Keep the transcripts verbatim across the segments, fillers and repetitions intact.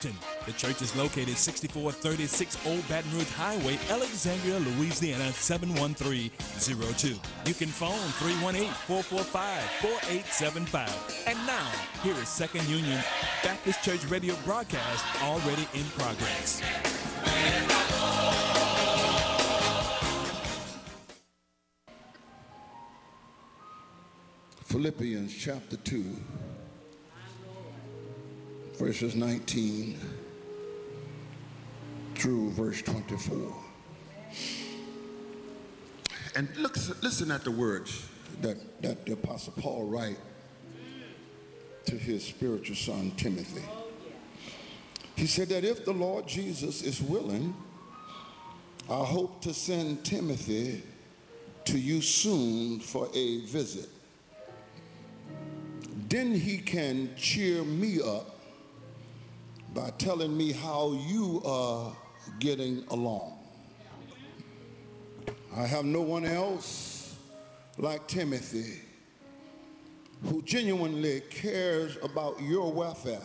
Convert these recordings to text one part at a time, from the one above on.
The church is located sixty-four thirty-six Old Baton Rouge Highway, Alexandria, Louisiana seven one three zero two. You can phone three one eight, four four five, four eight seven five. And now, here is Second Union Baptist Church radio broadcast already in progress. Philippians chapter two, verses nineteen through verse twenty-four. And look, listen at the words that, that the Apostle Paul writes to his spiritual son Timothy. He said that if the Lord Jesus is willing, I hope to send Timothy to you soon for a visit. Then he can cheer me up by telling me how you are getting along. I have no one else like Timothy who genuinely cares about your welfare.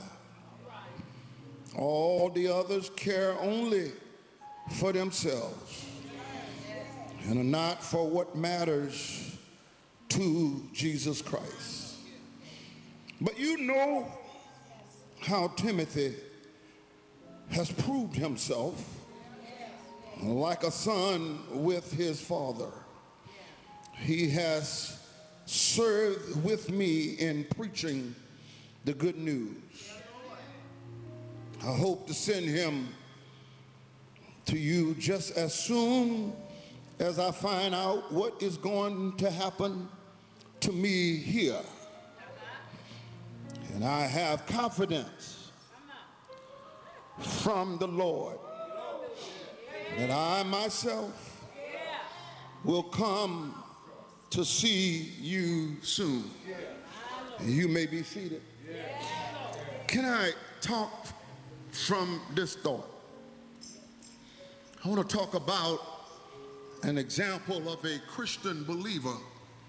All the others care only for themselves and are not for what matters to Jesus Christ. But you know how Timothy has proved himself like a son with his father. He has served with me in preaching the good news. I hope to send him to you just as soon as I find out what is going to happen to me here. And I have confidence from the Lord that I myself will come to see you soon. You may be seated. Can I talk from this thought? I want to talk about an example of a Christian believer,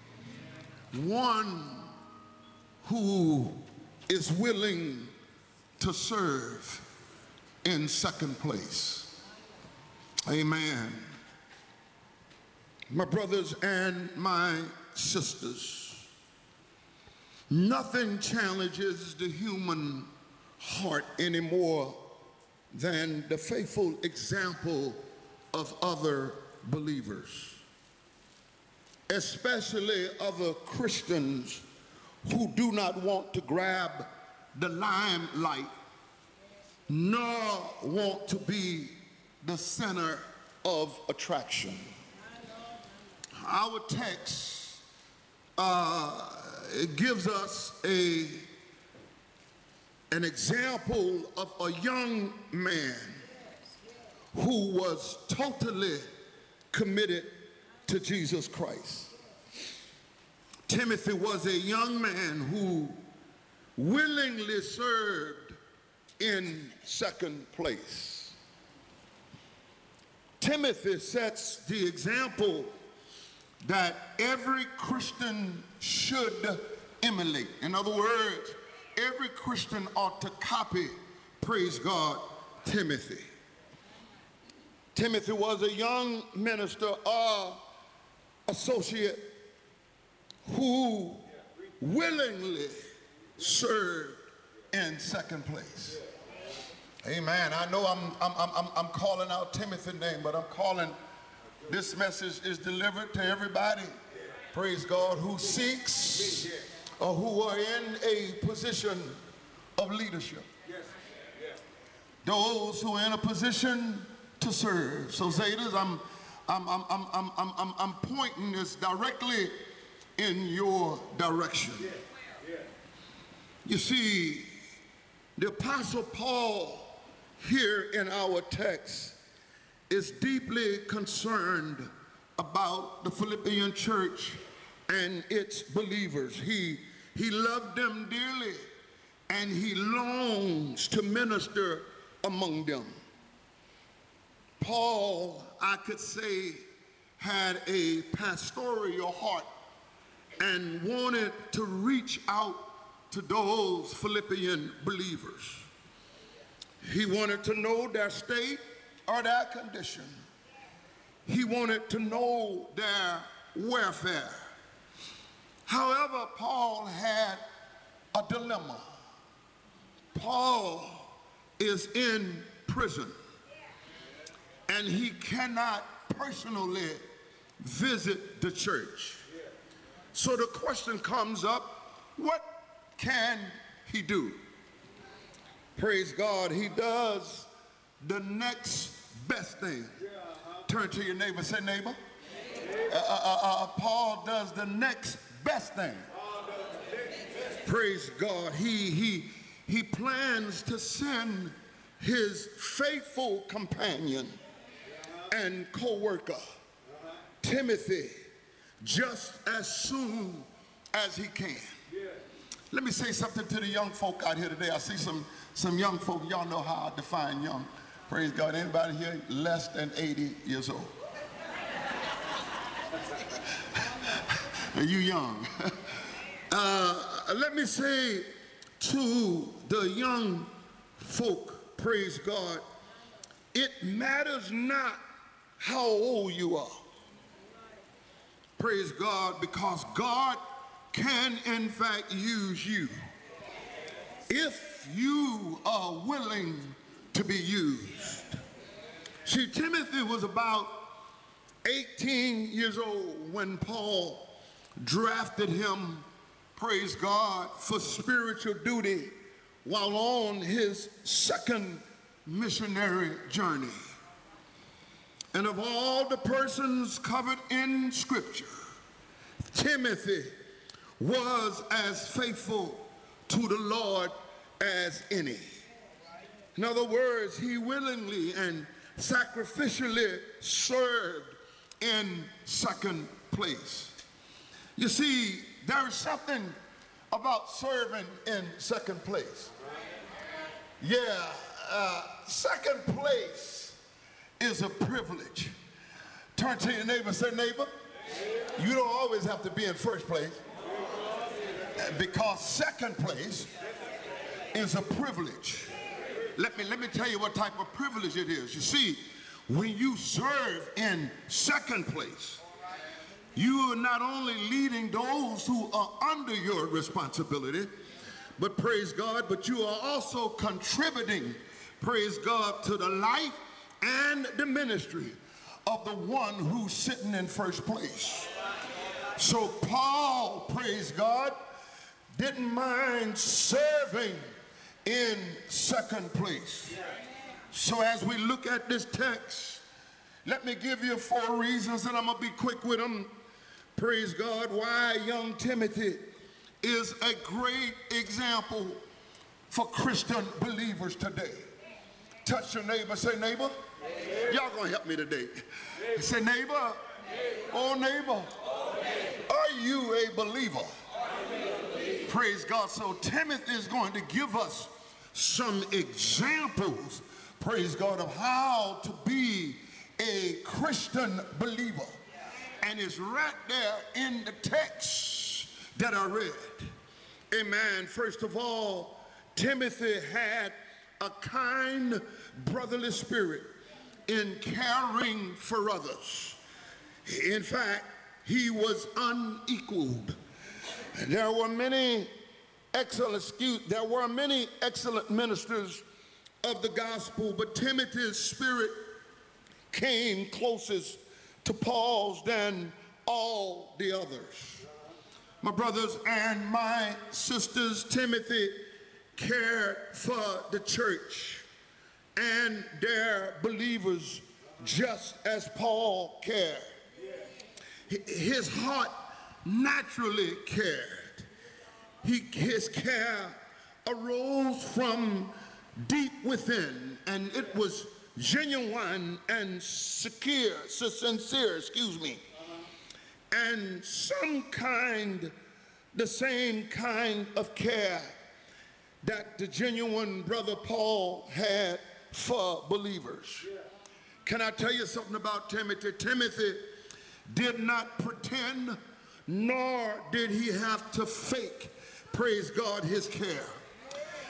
one who is willing to serve in second place. Amen. My brothers and my sisters, nothing challenges the human heart any more than the faithful example of other believers, especially other Christians who do not want to grab the limelight nor want to be the center of attraction. Our text uh, it gives us a, an example of a young man who was totally committed to Jesus Christ. Timothy was a young man who willingly served in second place. Timothy sets the example that every Christian should emulate. In other words, every Christian ought to copy, praise God, Timothy. Timothy was a young minister or associate who willingly served in second place. Amen. I know I'm, I'm, I'm, I'm calling out Timothy's name, but I'm calling, this message is delivered to everybody, praise God, who seeks or who are in a position of leadership. Those who are in a position to serve. So Zetas, I'm, I'm, I'm, I'm, I'm, I'm, I'm, I'm pointing this directly in your direction. You see, the Apostle Paul here in our text is deeply concerned about the Philippian church and its believers. He, he loved them dearly, and he longs to minister among them. Paul, I could say, had a pastoral heart and wanted to reach out to those Philippian believers. He wanted to know their state or their condition. He wanted to know their welfare. However, Paul had a dilemma. Paul is in prison, and he cannot personally visit the church. So the question comes up, what can he do? Praise God, he does the next best thing. Turn to your neighbor, say neighbor. Uh, uh, uh, Paul does the next best thing. Praise God, he, he, he plans to send his faithful companion and co-worker, Timothy, just as soon as he can. Let me say something to the young folk out here today. I see some, some young folk. Y'all know how I define young. Praise God. Anybody here less than eighty years old? Are you young? uh, let me say to the young folk, praise God, it matters not how old you are. Praise God, because God can in fact use you if you are willing to be used. See, Timothy was about eighteen years old when Paul drafted him, praise God, for spiritual duty while on his second missionary journey. And of all the persons covered in Scripture, Timothy was as faithful to the Lord as any. In other words, he willingly and sacrificially served in second place. You see, there is something about serving in second place. Yeah, uh, second place is a privilege. Turn to your neighbor and say, neighbor, you don't always have to be in first place, because second place is a privilege. Let me, let me tell you what type of privilege it is. You see, when you serve in second place, you are not only leading those who are under your responsibility, but praise God, but you are also contributing, praise God, to the life and the ministry of the one who's sitting in first place. So Paul, praise God, didn't mind serving in second place. So as we look at this text, let me give you four reasons, and I'm going to be quick with them. Praise God, why young Timothy is a great example for Christian believers today. Touch your neighbor, say neighbor. Y'all gonna help me today. Neighbor. Say neighbor. Neighbor. Oh neighbor. Oh, neighbor. Are you a believer? Praise God. So Timothy is going to give us some examples, praise God, of how to be a Christian believer. And it's right there in the text that I read. Amen. First of all, Timothy had a kind brotherly spirit in caring for others. In fact, he was unequaled. There were many excellent, excuse, there were many excellent ministers of the gospel, but Timothy's spirit came closest to Paul's than all the others. My brothers and my sisters, Timothy cared for the church and their believers just as Paul cared. His heart naturally cared. He, his care arose from deep within, and it was genuine and secure, so sincere, excuse me, and some kind, the same kind of care that the genuine brother Paul had for believers. Can I tell you something about Timothy? Timothy did not pretend, nor did he have to fake, praise God, his care.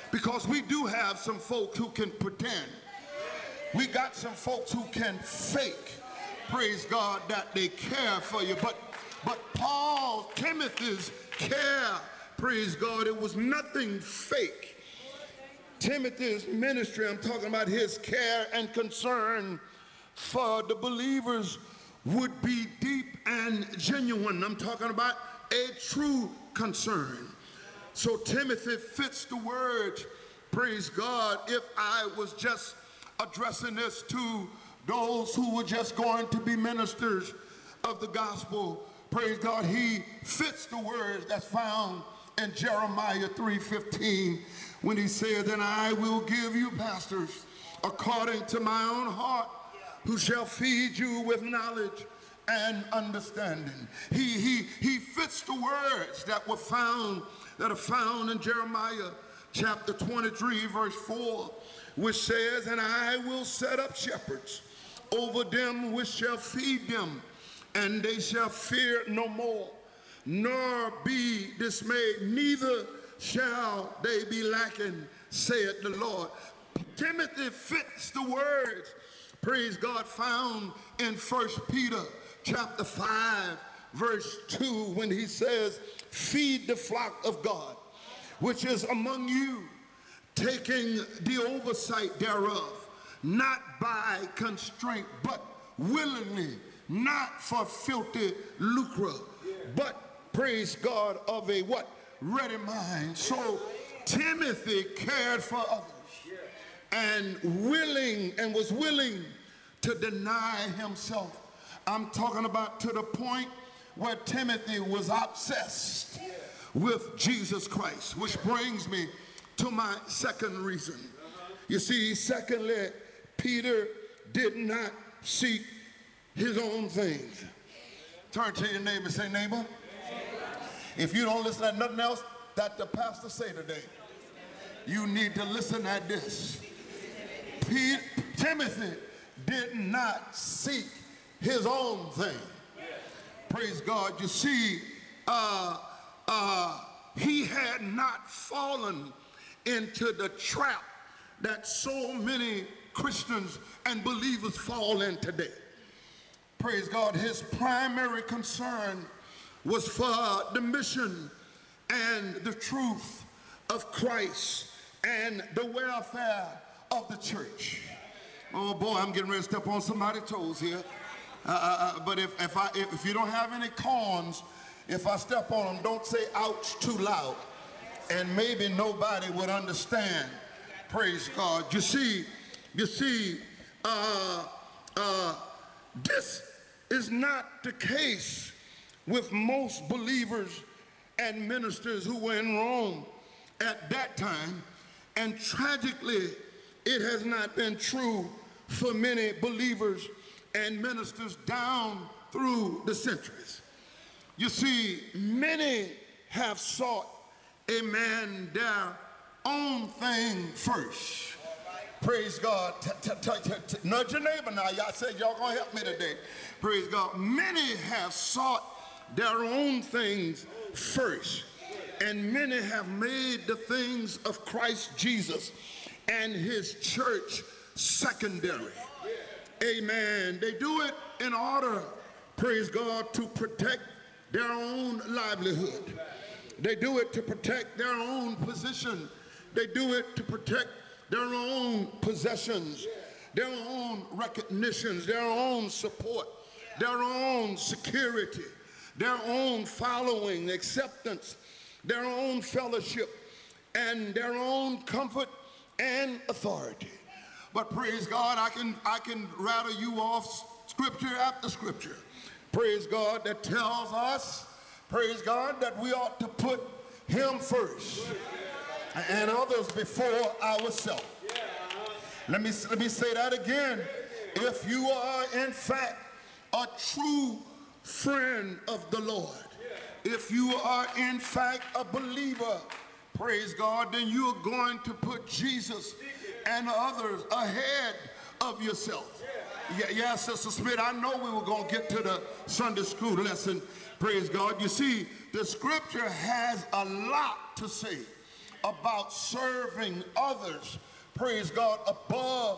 Because we do have some folks who can pretend. We got some folks who can fake, praise God, that they care for you. But, but Paul, Timothy's care, praise God, it was nothing fake. Timothy's ministry, I'm talking about his care and concern for the believers, would be deep and genuine. I'm talking about a true concern. So Timothy fits the words, praise God, if I was just addressing this to those who were just going to be ministers of the gospel, praise God, he fits the words that's found in Jeremiah three fifteen when he said, "And I will give you pastors according to my own heart, who shall feed you with knowledge and understanding." He, he, he fits the words that were found, that are found in Jeremiah chapter twenty-three, verse four, which says, "And I will set up shepherds over them which shall feed them, and they shall fear no more, nor be dismayed, neither shall they be lacking, saith the Lord." Timothy fits the words, praise God, found in First Peter chapter five, verse two, when he says, "Feed the flock of God, which is among you, taking the oversight thereof, not by constraint, but willingly, not for filthy lucre, but, praise God, of a what? Ready mind." So Timothy cared for others and willing and was willing to deny himself. I'm talking about to the point where Timothy was obsessed with Jesus Christ, which brings me to my second reason. You see, secondly, Peter did not seek his own things. Turn to your neighbor and say, "Neighbor, if you don't listen at nothing else that the pastor say today, you need to listen at this." P- Timothy did not seek his own thing. Praise God. You see, uh, uh, he had not fallen into the trap that so many Christians and believers fall in today. Praise God. His primary concern was for the mission and the truth of Christ and the welfare of the church. Oh boy, I'm getting ready to step on somebody's toes here. Uh, uh, but if, if, I, if, if you don't have any corns, if I step on them, don't say ouch too loud. And maybe nobody would understand. Praise God. You see, you see, uh, uh, this is not the case with most believers and ministers who were in Rome at that time. And tragically, it has not been true for many believers and ministers down through the centuries. You see, many have sought, amen, their own thing first. Praise God. T -t -t -t -t Nudge your neighbor now. Y'all said y'all gonna help me today. Praise God. Many have sought their own things first, and many have made the things of Christ Jesus and his church secondary. Amen. They do it in order, praise God, to protect their own livelihood. They do it to protect their own position. They do it to protect their own possessions, their own recognitions, their own support, their own security, their own following, acceptance, their own fellowship, and their own comfort and authority. But praise God, I can, I can rattle you off scripture after scripture, praise God, that tells us, praise God, that we ought to put him first and others before ourselves. Let me, let me say that again. If you are in fact a true friend of the Lord, if you are in fact a believer, praise God, then you are going to put Jesus and others ahead of yourself. Yeah, yeah, Sister Smith, I know we were going to get to the Sunday school lesson, praise God. You see, the scripture has a lot to say about serving others, praise God, above